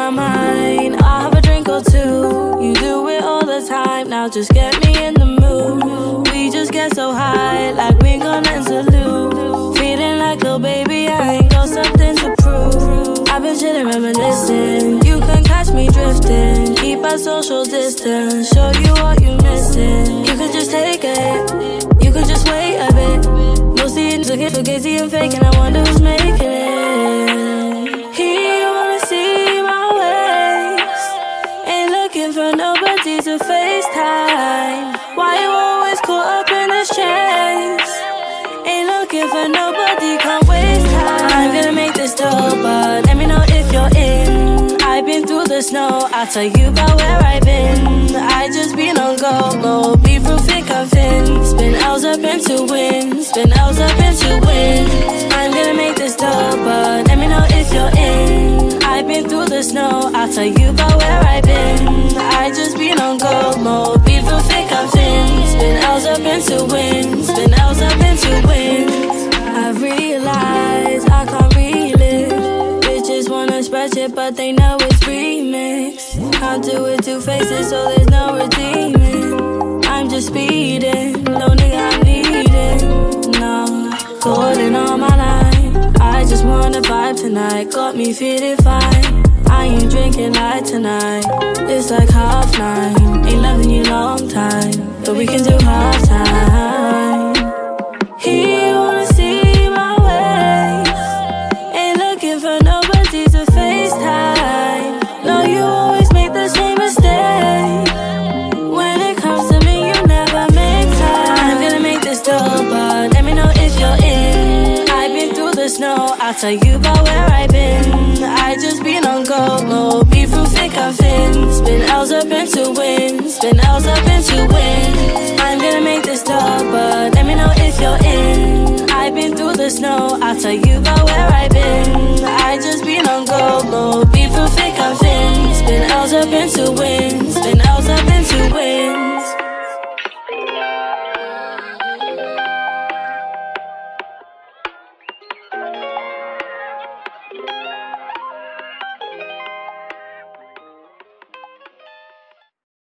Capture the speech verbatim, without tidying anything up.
my mind. I'll have a drink or two. You do it all the time. Now just get me in the mood. We just get so high, like we gon' end salute. Feeling like little baby, I ain't got something to prove. I've been chillin', reminiscing. You can catch me drifting. Keep our social distance. Show you what you missing. You can just take it. You can just wait a bit. Most of you looking for gazy and fake, and I wonder who's making it. He wanna see my waist. Ain't looking for nobody to FaceTime. Why you always caught up in this chase? Ain't looking for nobody, can't waste time. I'm gonna make this dope, but let me know if you're in. I've been through the snow, I'll tell you about where I've been. I just been on go mode, be through thick and thin. Spin L's up into wins, spin L's up into wins. I'm gonna make this dope, but let me know if you're in. I've been through the snow, I'll tell you about where I've been. I just been on go mode, be through thick and thin. Spin L's up into wins, spin L's up into wins. I realize I can't relive. Bitches wanna spread it, but they know it's remixed. Can't do it two faces, so there's no redeeming. I'm just speeding, no nigga I'm needing. No, calling on my line. I just wanna vibe tonight, got me feeling fine. I ain't drinking light tonight. It's like half nine. Ain't loving you long time, but we can do half time. He wanna see my waist. Ain't looking for nobody to FaceTime. No, you always make the same mistake. When it comes to me, you never make time. I'm gonna make this dope, but let me know if you're in. I've been through the snow, I'll tell you about where I've been. I just been on go mode, be through thick and thin. Spin L's up into wins, spin L's up into wins. I'm gonna make this dope, but let me know if you're in. I've been through the snow, I'll tell you